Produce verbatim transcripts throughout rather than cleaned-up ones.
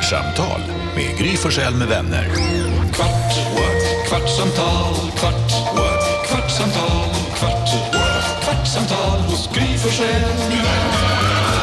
Kvartsamtal med Gry Forssell med vänner. Kvart, what? Kvartsamtal, kvart, what? Kvartsamtal, kvart, what? Kvartsamtal hos Gry Forssell med vänner.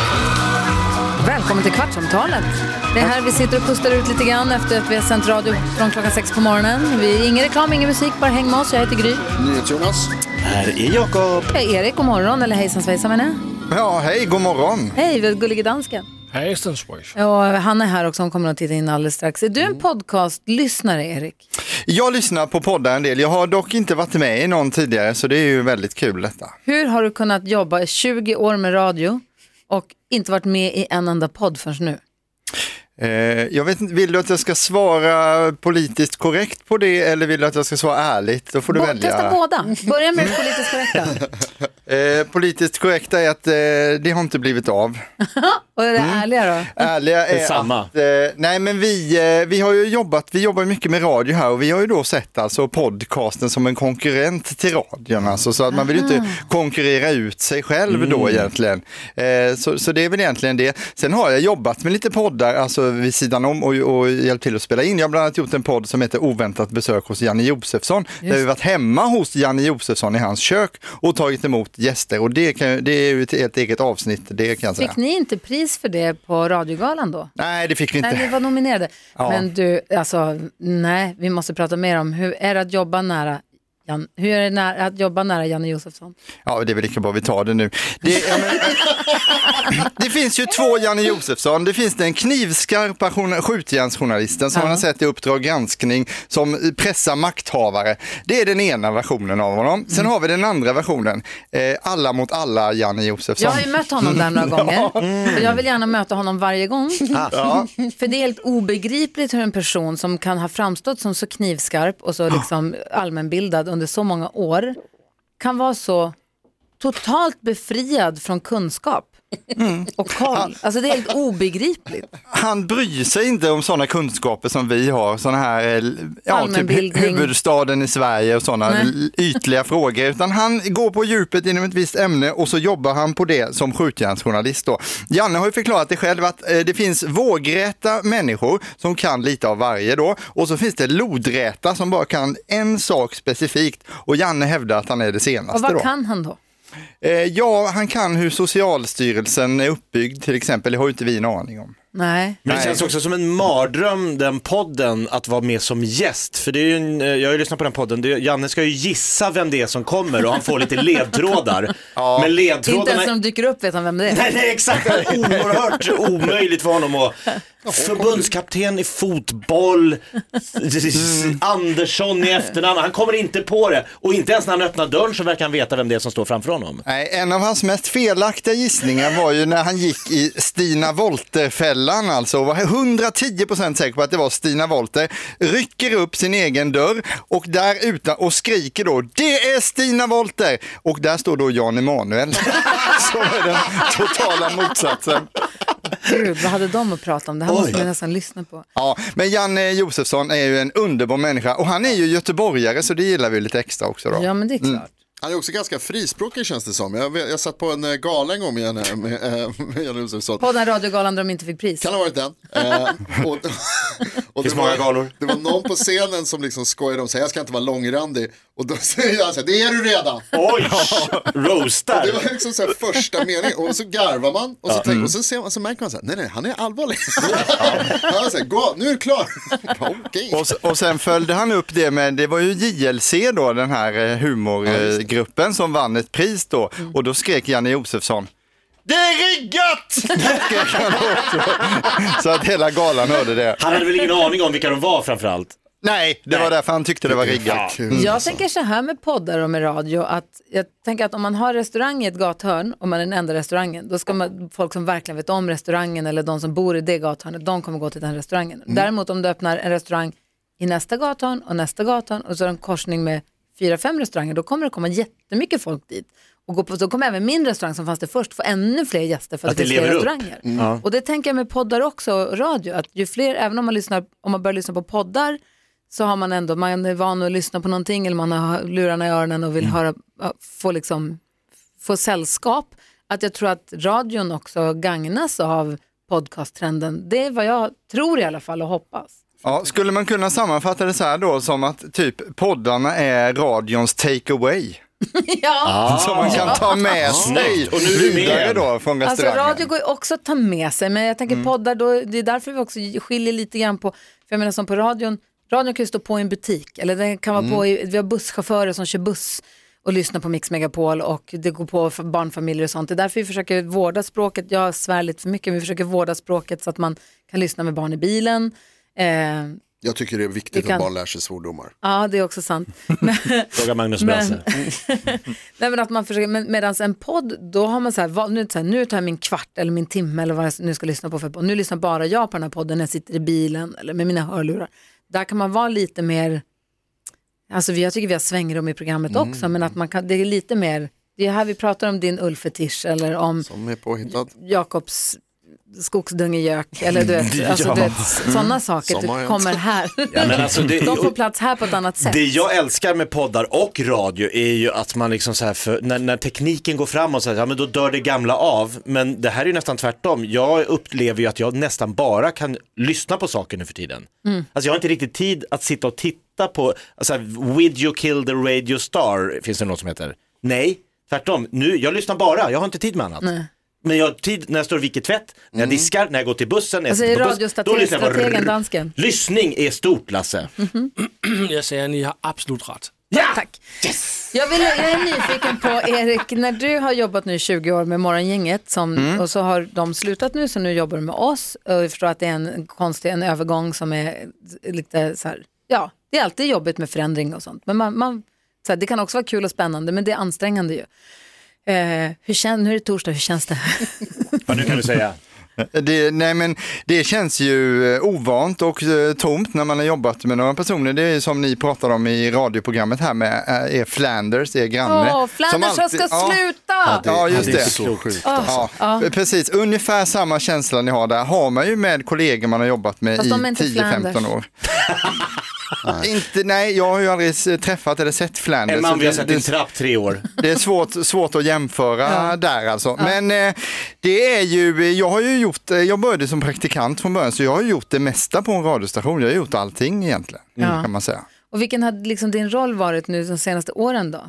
Välkommen till Kvartsamtalet. Det är här vi sitter och pustar ut lite grann efter att vi har sänt radio från klockan sex på morgonen. Vi är ingen reklam, ingen musik, bara häng med oss. Jag heter Gry. NyhetsJonas. Här är Jakob. Hej Erik, god morgon. Eller hejsan svejsan menar jag. Ja, hej, god morgon. Hej, vi är gullige dansken. Hej, Stensvoice. Och han är här också, han kommer att titta in alldeles strax. Är du en podcastlyssnare, Erik? Jag lyssnar på poddar en del. Jag har dock inte varit med i någon tidigare, så det är ju väldigt kul detta. Hur har du kunnat jobba i tjugo år med radio och inte varit med i en enda podd förrän nu? Eh, jag vet inte, vill du att jag ska svara politiskt korrekt på det eller vill du att jag ska svara ärligt? Då får du Bo- välja. Testa båda. Börja med det politiskt korrekta. Eh, politiskt korrekta är att eh, det har inte blivit av. Och är det mm. ärliga då? Ärliga är, är samma. att, eh, nej men vi, eh, vi har ju jobbat, vi jobbar mycket med radio här och vi har ju då sett alltså podcasten som en konkurrent till radion. Alltså, så att man vill ju inte konkurrera ut sig själv mm. då egentligen. Eh, så, så det är väl egentligen det. Sen har jag jobbat med lite poddar, alltså vid sidan om och, och hjälpt till att spela in. Jag har bland annat gjort en podd som heter Oväntat besök hos Janne Josefsson. Just. Där vi varit hemma hos Janne Josefsson i hans kök och tagit emot gäster. Och det, kan, det är ju ett helt eget avsnitt, det kan jag säga. Fick ni inte pris för det på radiogalan då? Nej, det fick vi inte. Nej, vi var nominerade. Ja. Men du, alltså, nej, vi måste prata mer om hur är det att jobba nära Jan, hur är det nära, att jobba nära Janne Josefsson? Ja, det är väl lika bra vi tar det nu. Det, ja, men, det finns ju två Janne Josefsson. Det finns den knivskarpa skjutjärnsjournalisten som ja. man har sett i Uppdrag granskning som pressar makthavare. Det är den ena versionen av honom. Sen mm. har vi den andra versionen. Eh, alla mot alla Janne Josefsson. Jag har ju mött honom där några gånger. ja. mm. Jag vill gärna möta honom varje gång. Ah. Ja. För det är helt obegripligt hur en person som kan ha framstått som så knivskarp och så liksom allmänbildad under så många år kan vara så totalt befriad från kunskap mm. och koll. Alltså det är helt obegripligt. Han bryr sig inte om sådana kunskaper som vi har, sådana här ja, typ huvudstaden i Sverige och sådana Nej. ytliga frågor, utan han går på djupet inom ett visst ämne och så jobbar han på det som skjutjärnsjournalist då. Janne har ju förklarat det själv att eh, det finns vågräta människor som kan lite av varje då, och så finns det lodräta som bara kan en sak specifikt, och Janne hävdar att han är det senaste. Och vad då. kan han då? Eh, ja, han kan hur Socialstyrelsen är uppbyggd till exempel, det har ju inte vi en aning om. Nej. Men det känns också som en mardröm, den podden, att vara med som gäst. För det är ju en, jag har ju lyssnat på den podden, det är, Janne ska ju gissa vem det är som kommer och han får lite ledtrådar. ja. Men ledtrådarna... Inte ens när de dyker upp vet han vem det är. Nej, nej exakt, det är oerhört omöjligt för honom att... Förbundskapten i fotboll, mm. Andersson i efternamn, han kommer inte på det. Och inte ens när han öppnar dörren så verkar han veta vem det är som står framför honom. Nej, en av hans mest felaktiga gissningar var ju när han gick i Stina Wolter-fällan, alltså var hundratio procent säker på att det var Stina Wolter, rycker upp sin egen dörr och där utan och skriker då, det är Stina Wolter! Och där står då Jan Emanuel som är den totala motsatsen. Gud, vad hade de att prata om? Det här Oj. måste vi nästan lyssna på. Ja, men Janne Josefsson är ju en underbar människa och han är ju göteborgare så det gillar vi lite extra också då. Ja, men det är klart. Mm. Han är också ganska frispråkig känns det som. Jag, jag satt på en gala en gång med Janne, med, med Janne Josefsson. På den radiogalan där de inte fick pris. Kan ha varit den. eh, och, och det, det många var, galor. Det var någon på scenen som liksom skojade om sig, jag ska inte vara långrandig. Och då säger jag så här, det är du redan. Oj, roastar. Och det var liksom så här första meningen. Och så garvar man. Och så, tänker, mm. och så, ser man, så märker man så här, nej nej, han är allvarlig. Han säger, gå, nu är du klar. Okay. och, och sen följde han upp det med, det var ju J L C då, den här humorgruppen ja, som vann ett pris då. Mm. Och då skrek Janne Josefsson, det är riggat! Så att hela galan hörde det. Han hade väl ingen aning om vilka de var framförallt? Nej, det Nej. var därför han tyckte det var riggat. Mm. Jag tänker så här med poddar och med radio, att jag tänker att om man har restaurang i ett gathörn och man är den enda restaurangen, då ska man, folk som verkligen vet om restaurangen eller de som bor i det gathörnet, de kommer gå till den restaurangen. Mm. Däremot om du öppnar en restaurang i nästa gathörn och nästa gathörn och så är det en korsning med fyra, fem restauranger, då kommer det komma jättemycket folk dit. Och gå på, så kommer även min restaurang som fanns det först få ännu fler gäster för att, att det finns fler restauranger. Mm. Och det tänker jag med poddar också och radio, att ju fler, även om man lyssnar, om man börjar lyssna på poddar så har man ändå, man är van att lyssna på någonting eller man har lurarna i öronen och vill mm. höra, få liksom få sällskap. Att jag tror att radion också gagnas av podcasttrenden. Det är vad jag tror i alla fall och hoppas. Ja, skulle man kunna sammanfatta det så här då som att typ poddarna är radions takeaway? Ja. Som man kan ta med sig och nu är du vidare med. då från Alltså restaurangen. radio går ju också att ta med sig, men jag tänker mm. poddar då, det är därför vi också skiljer lite grann på, för jag menar som på radion, radion kan ju stå på i en butik, eller den kan vara mm. på i, vi har busschaufförer som kör buss och lyssnar på Mix Megapol och det går på för barnfamiljer och sånt. Det är därför vi försöker vårda språket, jag svär lite för mycket, men vi försöker vårda språket så att man kan lyssna med barn i bilen. Eh, Jag tycker det är viktigt kan... att barn lär sig svordomar. Ja, det är också sant. Men... Fråga Magnus Brasse. Nej, men att man försöker, men medans en podd, då har man så här, vad, nu, så här, nu tar jag min kvart eller min timme eller vad jag nu ska lyssna på för podd. Nu lyssnar bara jag på den här podden när jag sitter i bilen eller med mina hörlurar. Där kan man vara lite mer, alltså jag tycker vi har svängrum i programmet mm. också, men att man kan, det är lite mer, det är här vi pratar om din Ulfetisch eller om som är påhittad. Jakobs skogsdungegök eller du vet, alltså, ja. du vet sådana saker du kommer här. Ja, men alltså det, de får plats här på ett annat sätt. Det jag älskar med poddar och radio är ju att man liksom så här, för, när, när tekniken går framåt så här, ja men då dör det gamla av, men det här är ju nästan tvärtom. Jag upplever ju att jag nästan bara kan lyssna på saker nu för tiden. Mm. Alltså jag har inte riktigt tid att sitta och titta på, alltså Would You Kill the Radio Star, finns det något som heter? Nej, tvärtom. Nu, jag lyssnar bara, jag har inte tid med annat. Nej. Men jag har tid när jag står och viker tvätt, när jag diskar, när jag går till bussen, när jag alltså, sitter på buss, då lyssnar jag bara. Dansken. Lyssning är stort, Lasse. Mm-hmm. Jag säger, ni har absolut rätt. Ja, tack. Yes. Jag, vill, jag är nyfiken på, Erik, när du har jobbat nu tjugo år med Morgongänget som, mm. och så har de slutat nu, så nu jobbar du med oss. Och jag förstår att det är en konstig en övergång som är lite så här, ja, det är alltid jobbigt med förändring och sånt. Men man, man, så här, det kan också vara kul och spännande, men det är ansträngande ju. Eh, hur känns, nu är det torsdag, hur känns det? Vad nu kan du säga? Det, nej men det känns ju ovant och uh, tomt när man har jobbat med några personer. Det är som ni pratade om i radioprogrammet här med uh, er Flanders, er granne. Åh, oh, Flanders alltid, ska ja, sluta! Ja, det, ja just det. det är så sjukt. Oh, ja, ja. Precis, ungefär samma känsla ni har där har man ju med kollegor man har jobbat med fast i tio femton år. Nej. Inte, nej, jag har ju aldrig träffat eller sett Flanders. En man vi har sett i en det, trapp tre år. Det är svårt, svårt att jämföra ja. där alltså. Ja. Men eh, det är ju, jag har ju gjort, jag började som praktikant från början, så jag har gjort det mesta på en radiostation. Jag har gjort allting egentligen, ja. kan man säga. Och vilken hade liksom din roll varit nu de senaste åren då?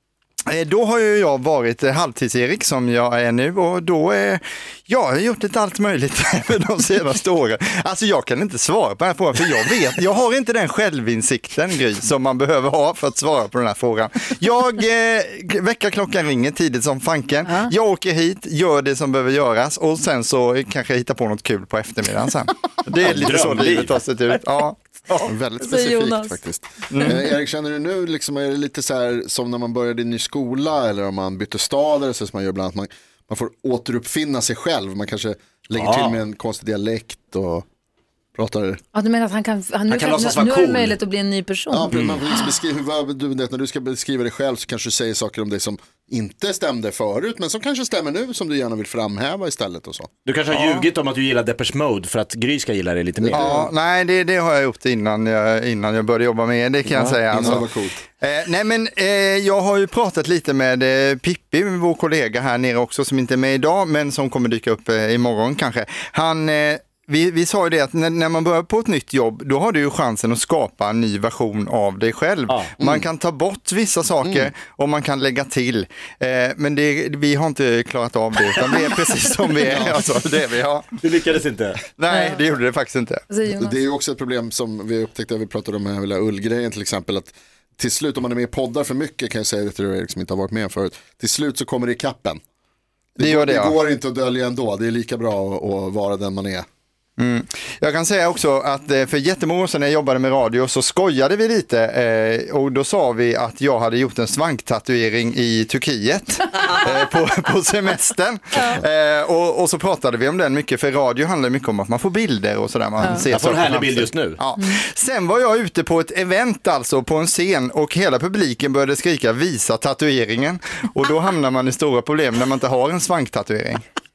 Då har ju jag varit halvtids-Erik som jag är nu, och då är jag har gjort ett allt möjligt för de senaste åren. Alltså jag kan inte svara på den här frågan, för jag vet, jag har inte den självinsikten, Gry, som man behöver ha för att svara på den här frågan. Jag, eh, väckarklockan ringer tidigt som fanken, ja. jag åker hit, gör det som behöver göras och sen så kanske jag hittar på något kul på eftermiddagen sen. Det är lite så livet har sett ut. Ja. Ja, väldigt specifikt faktiskt. Mm. Eh, Erik, känner du nu liksom, är det lite så här som när man började i ny skola eller om man bytte stad eller så som man gör bland annat, man, man får återuppfinna sig själv, man kanske lägger ja. till med en konstig dialekt och pratar. Ja, du menar att han kan, han, nu, han kan, kan, kan nu cool. är det möjligt att bli en ny person. Ja, mm. man liksom beskriva, du, när du ska beskriva dig själv så kanske du säger saker om dig som inte stämde förut, men som kanske stämmer nu, som du gärna vill framhäva istället och så. Du kanske har ja. ljugit om att du gillar Depeche Mode för att Gry ska gilla det lite mer. Ja, nej, det, det har jag gjort innan jag, innan jag började jobba med det kan ja, jag säga. Alltså. Det var coolt. Eh, nej men eh, jag har ju pratat lite med eh, Pippi, vår kollega här nere också, som inte är med idag men som kommer dyka upp eh, imorgon kanske. Han... Eh, Vi, vi sa ju det att när, när man börjar på ett nytt jobb, då har du ju chansen att skapa en ny version av dig själv. Ja. Mm. Man kan ta bort vissa saker mm. och man kan lägga till. Eh, men det, vi har inte klarat av det, utan det är precis som vi är. Alltså, det vi har. Du lyckades inte? Nej, det gjorde det faktiskt inte. Det är ju också ett problem som vi upptäckte när vi pratade om den här ullgrejen till exempel, att till slut om man är med i poddar för mycket, kan jag säga det till Erik som inte har varit med förut, till slut så kommer det i kappen. Det, det, gör det, det ja. går inte att dölja ändå, det är lika bra att, att vara den man är. Mm. Jag kan säga också att för jättemånga år sedan när jag jobbade med radio så skojade vi lite eh, och då sa vi att jag hade gjort en svanktatuering i Turkiet eh, på, på semestern eh, och, och så pratade vi om den mycket, för radio handlar mycket om att man får bilder och sådär. Man ja. ser jag får en härlig bild just nu. Ja. Mm. Sen var jag ute på ett event alltså på en scen och hela publiken började skrika visa tatueringen, och då hamnar man i stora problem när man inte har en svanktatuering.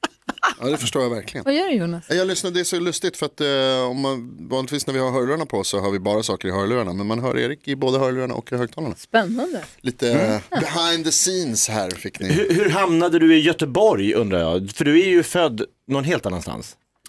Ja, det förstår jag verkligen. Vad gör du, Jonas? Jag lyssnade, det är så lustigt för att eh, om man, vanligtvis när vi har hörlurarna på så har vi bara saker i hörlurarna, men man hör Erik i både hörlurarna och i högtalarna. Spännande. Lite mm. behind the scenes här fick ni. Hur, hur hamnade du i Göteborg undrar jag? För du är ju född någon helt annanstans.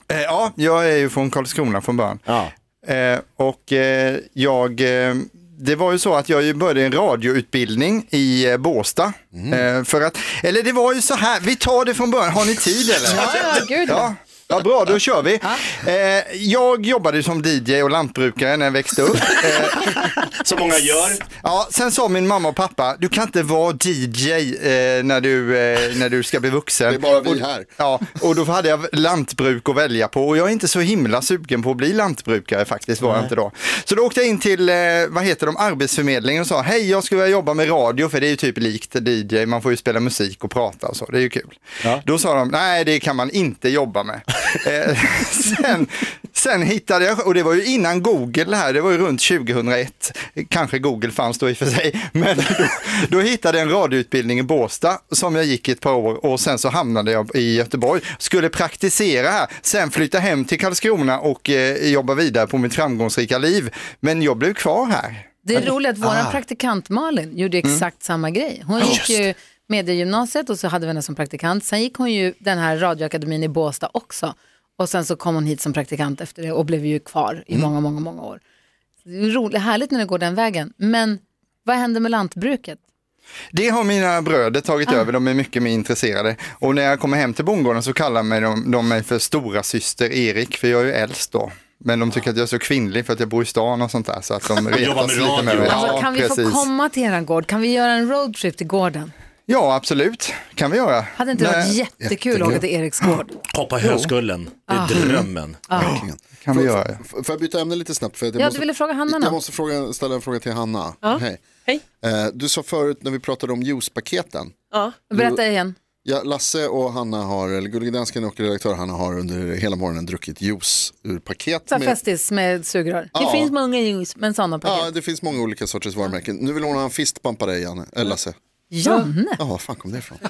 Eh, ja, jag är ju från Karlskrona från början. Ja. Eh, och eh, jag... Eh, det var ju så att jag började en radioutbildning i eh, Båstad. Mm. Eh, för att, eller det var ju så här, vi tar det från början. Har ni tid eller? Ja, ja, gud. Ja. Ja, bra, då kör vi. Ja. Eh, jag jobbade som D J och lantbrukare när jag växte upp. Eh, Som många gör. Ja, sen sa min mamma och pappa, du kan inte vara D J eh, när, du, eh, när du ska bli vuxen. Det är bara vi och, här. Ja, och då hade jag lantbruk att välja på och jag är inte så himla sugen på att bli lantbrukare faktiskt, var jag inte då. Så då åkte jag in till, eh, vad heter de, Arbetsförmedlingen och sa, hej jag skulle vilja jobba med radio för det är ju typ likt D J, man får ju spela musik och prata och så, det är ju kul. Ja. Då sa de, nej det kan man inte jobba med. eh, sen, sen hittade jag, och det var ju innan Google här, det var ju runt tjugohundraett, kanske Google fanns då i och för sig, men då, då hittade jag en radioutbildning i Båstad som jag gick ett par år och sen så hamnade jag i Göteborg, skulle praktisera här, sen flytta hem till Karlskrona och eh, jobba vidare på mitt framgångsrika liv, men jag blev kvar här. Det är roligt att vår Ah. praktikant Malin gjorde exakt mm. samma grej. Hon gick ju mediegymnasiet och så hade vi henne som praktikant. Sen gick hon ju den här radioakademin i Båstad också. Och sen så kom hon hit som praktikant efter det och blev ju kvar i många, många, många år. Det är roligt, härligt när det går den vägen. Men vad händer med lantbruket? Det har mina bröder tagit ah. över, de är mycket mer intresserade. Och när jag kommer hem till bondgården så kallar mig de, de mig för stora syster Erik, för jag är ju äldst då. Men de tycker att jag är så kvinnlig för att jag bor i stan och sånt där. Så att de retas lite med mig. Alltså, ja, kan vi precis. få komma till eran gård? Kan vi göra en roadtrip till gården? Ja, absolut. Kan vi göra. Hade inte det varit jättekul, jättekul att åka till Eriks gård? Hoppa höskullen. Det är ah. drömmen. Ah. Kan vi får, göra. Får jag byta ämne lite snabbt? För jag ja, måste, du ville fråga Hanna. Jag måste fråga, ställa en fråga till Hanna. Ja. Hej. Hej. Eh, du sa förut när vi pratade om juicepaketen. Ja. Berätta igen. Ja, Lasse och Hanna har, eller Gullige Dansken och redaktör Hanna har under hela morgonen druckit juice ur paket. Så med... festis med sugrör. Ja. Det finns många juice, men sådana paket. Ja, det finns många olika sorters varumärken. Nu vill hon ha en fistbump på dig, Janne, eller Lasse. Janne? Ja, vad fan kom det ifrån?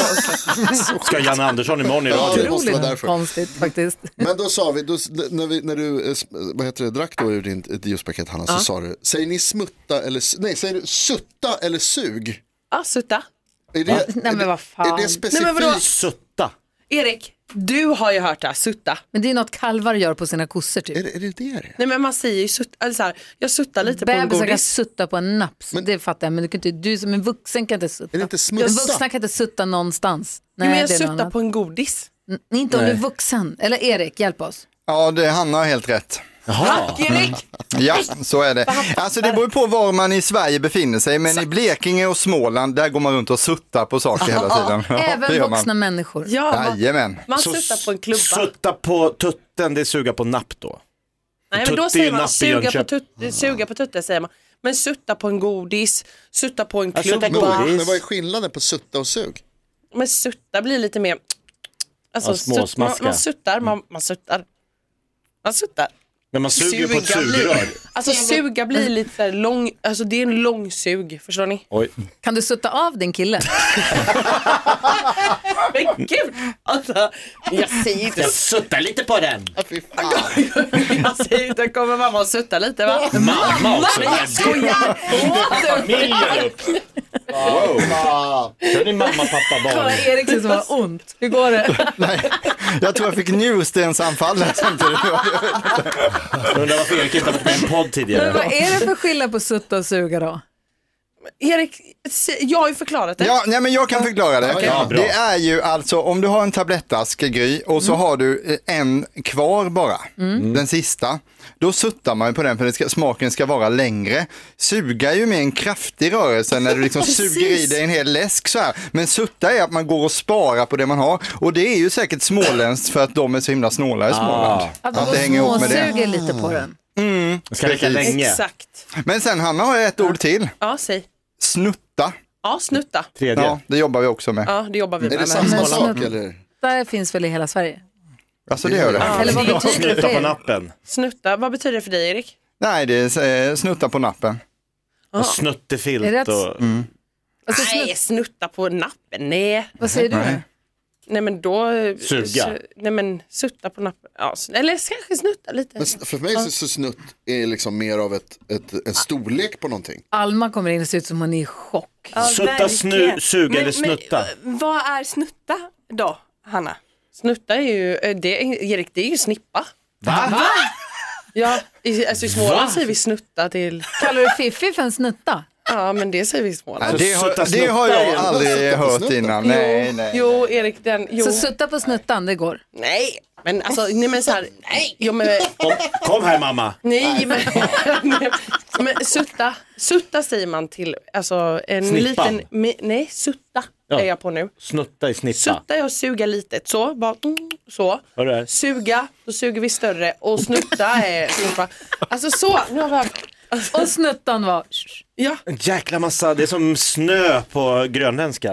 Ska Janne Andersson imorgon i radio? Ja, det måste vara därför. Konstigt faktiskt. Men då sa vi, då, när, vi när du vad heter det, drack då ur din, ett juicepaket Hanna, ja. Så sa du, säger ni smutta eller, nej säger du sutta eller sug? Ja, sutta. Är det, ja. Nej, men vad fan. Är det specifikt? Nej, men vadå? Sutta. Erik, du har ju hört det här, sutta. Men det är något kalvar gör på sina kossor typ. Är det är det? det? Nej men man säger ju sutta, alltså här, jag suttar lite Bebisar på en godis. kan sutta på en naps, men, det fattar jag. Men du, kan inte, du som en vuxen kan inte sutta. Är det inte smutta? En vuxna kan inte sutta någonstans. Nej, jo, men jag det är suttar på en godis. N- inte om du är vuxen. Eller Erik, hjälp oss. Ja, det, Hanna har helt rätt. Tack Erik! Ja, så är det. Alltså det beror på var man i Sverige befinner sig, men i Blekinge och Småland, där går man runt och suttar på saker hela tiden. Ja, även vuxna människor. Ja, Jajamän. Man suttar på en klubba. Sutta på tutten, det är suga på napp då. Nej, men då säger man suga på, tut- suga på tutten säger man. Men sutta på en godis, sutta på en klubba. Men vad är skillnaden på sutta och sug? Men sutta blir lite mer... Alltså, ja, små sutt, man, man suttar, man, man suttar. Man suttar. Men man suger på ett sugrör. Blir, alltså suga blir lite så här lång, alltså det är en lång sug, förstår ni? Oj. Kan du sutta av din kille? Men gud, alltså, jag säger inte. Jag suttar lite på den. Jag säger inte, kommer mamma och sutta lite va? Mamma också. Nej, jag skojar. Familjen upp. Wow. Kör din mamma, pappa, barn. Kolla Erik som har ont. Hur går det? Nej, jag tror jag fick njurstensanfall samtidigt. Jag undrar varför Erik inte har varit med i en podd tidigare. Men vad är det för skillnad på sutta och suga då? Erik, jag har ju förklarat det. Ja, nej, men jag kan förklara det. Ja, det är ju alltså om du har en tablettask, Gry, och så mm. har du en kvar bara, mm. den sista. Då suttar man på den för att ska, smaken ska vara längre. Suga är ju med en kraftig rörelse när du liksom suger i dig en hel läsk så här. Men sutta är att man går och sparar på det man har. Och det är ju säkert småländskt för att de är så himla snåla i Småland. Ah. Att, att det hänger ihop med det. Suger lite på den. Mm, det ska räcka länge. Exakt. Men sen Hanna har jag ett ord till. Ja, säg. Snutta. Ja, snutta. Tredje. Ja, det jobbar vi också med. Ja, det jobbar vi med. Är det med. samma sak eller? Det finns väl i hela Sverige? Alltså det gör det. Ja. Eller vad betyder det Snutta för på er? nappen. Snutta, vad betyder det för dig Erik? Nej, det är snutta på nappen. Och snuttefilt Är det att- och... Mm. Alltså, Nej, snutt... snutta på nappen, nej. Vad säger du? Nej. Nej men då... Suga. Su, nej men sutta på nappen. Ja, eller kanske snutta lite. Men för mig så, så snutt är liksom mer av ett, ett, en storlek på någonting. Alma kommer in och ser ut som hon är i chock. Ja, Sutta, snu, verkligen. suga Men- eller snutta? Men, vad är snutta då, Hanna? Snutta är ju, det, Erik, det är ju snippa. Va? Va? Ja, i, alltså i Småland säger vi snutta till... Kallar du fiffi för en snutta? Ja, men det säger vi i Småland. Det har, det har jag aldrig hört innan. Nej, nej. Jo, Erik, den... Jo. Så sutta på snuttan, det går? Nej, men alltså, nej men så här... Nej, jo, men, Kom, kom här mamma. nej, men, nej, men sutta, sutta säger man till, alltså en Snippan. liten... Me, nej, sutta Ja. är jag på nu. Snutta i snippa. Sutta är att suga litet, så, bara mm, så. Vad är det? Suga, då suger vi större och snutta är snippa. Alltså så, nu har vi haft... Alltså, Och snuttan var... ja. En jäkla massa, det är som snö på grönländska.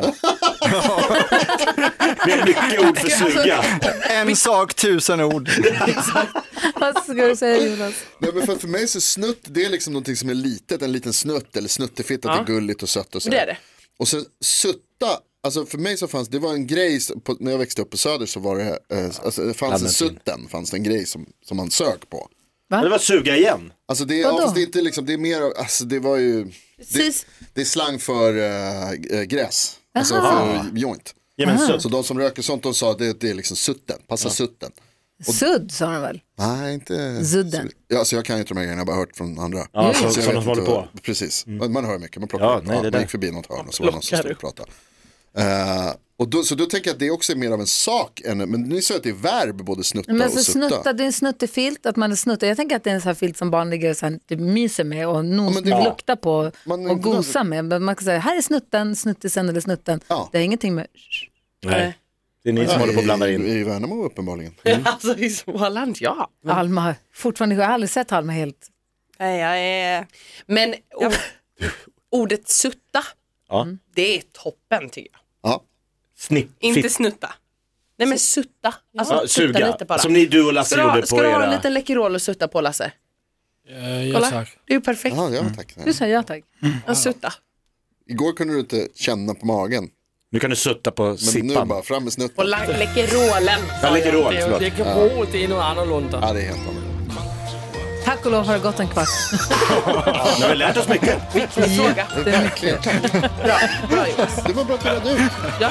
Det är mycket ord för suga. En sak, tusen ord. Vad ska du säga, Jonas? Nej, men för, för mig så snutt, det är liksom någonting som är litet, en liten snutt eller snuttefitt, att Ja. det är gulligt och sött och så. Det är det. Och sen sutta, alltså för mig så fanns det var en grej, på, när jag växte upp på Söder så var det, eh, alltså det fanns en sutten, fanns det en grej som, som man sög på. Det var suga igen. Alltså det, ja, fast det är inte liksom, det är mer, alltså det var ju, det, Precis. det är slang för äh, gräs, alltså för joint. Ge mig en sutt. Så de som röker sånt, de sa att det, det är liksom sutten, passa sutten. Sudd sa de väl? Nej, inte Zudden. Ja, alltså jag kan ju inte de här grejerna, jag har bara hört från andra. Ja, så, jag så vet de som håller inte på. vad- Precis, man hör mycket, man plockar Ja, upp. nej, det ja, där. man gick förbi något hörn och så var det någon som stod och pratade. Uh, och då, så då tänker jag att det också är mer av en sak än, men ni säger att det är verb, både snutta Men och alltså, sutta. snutta, det är en snuttefilt, att man är snutta. Jag tänker att det är en sån här filt som barn ligger och så här, typ myser med och nos, Ja, men det- luktar på Man är och inte gosar med. Men man kan säga, här är snutten, snuttisen eller snutten. Ja. Det är ingenting med... Nej. Det är ni som håller på att blanda in. I, i Värnamo uppenbarligen. Alltså i Småland, ja. Alma, fortfarande, jag har aldrig sett Alma helt... Nej, jag är... Men o- ordet sutta, Ja. det är toppen tycker jag. Ja. Snipp, Inte fitt. snutta. Nej men sutta. Alltså Ja, sutta suga. lite bara. Som ni, du och Lasse Ska du, gjorde ha, på ska du ha en era... liten Läkerol och sutta på, Lasse? Ja, ja Kolla, tack. det är ju perfekt. Ja, ja, tack. Du sa ja tack. En sutta. Igår kunde du inte känna på magen, Nu kan du sutta på men nu sippan. bara fram med Och snutten. la- Läkerolen. Jag lägger råd, Det är, förlåt. det är råd, det är något annorlunda. Ja, det är helt annorlunda. Tack och lov har det gått en kvart. Nu har vi lärt oss mycket. Viktig fråga. Det är mycket. Bra, bra Jonas. Det var bra att du redde ut. Ja.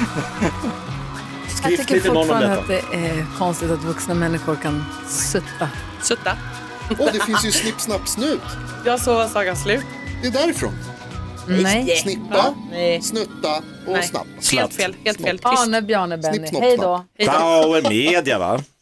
Jag Skriv tycker lite imorgon om fortfarande att detta. det är konstigt att vuxna människor kan sutta. Sutta. Åh, det finns ju snipp, snapp, snut. Jag såg sagan slut. Det är därifrån. Nej. Snippa, Nej. snutta och Nej. snapp. Helt fel, helt fel. Tyst. Arne, Bjarne, Benny. Snipp, snopp, Hej då. Hej då. Power media va?